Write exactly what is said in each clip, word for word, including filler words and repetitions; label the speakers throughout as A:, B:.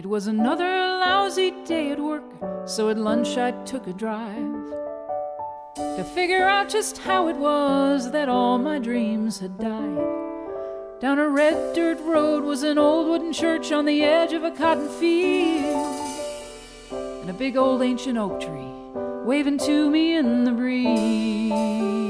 A: It was another lousy day at work, so at lunch I took a drive to figure out just how it was that all my dreams had died. Down a red dirt road was an old wooden church on the edge of a cotton field, and a big old ancient oak tree waving to me in the breeze.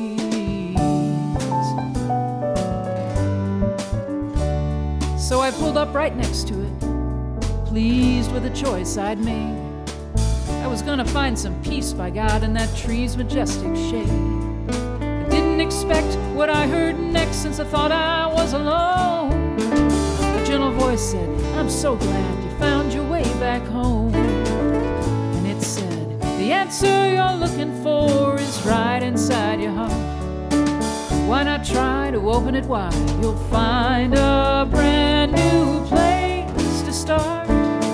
A: So I pulled up right next to it, pleased with the choice I'd made. I was gonna find some peace, by God, in that tree's majestic shade. I didn't expect what I heard next, since I thought I was alone. A gentle voice said, "I'm so glad you found your way back home." And it said, "The answer you're looking for is right inside your heart. Why not try to open it wide? You'll find a brand new place to start."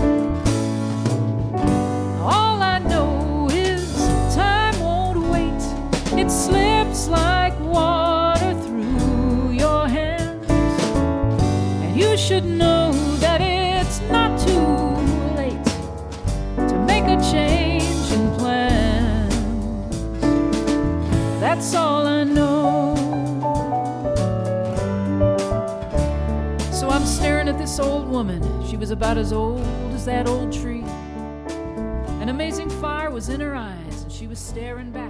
A: All I know is time won't wait. It slips like water through your hands, and you should know that it's not too late to make a change in plans. That's all I know. So I'm staring at this old woman. She was about as old as that old tree. An amazing fire was in her eyes, and she was staring back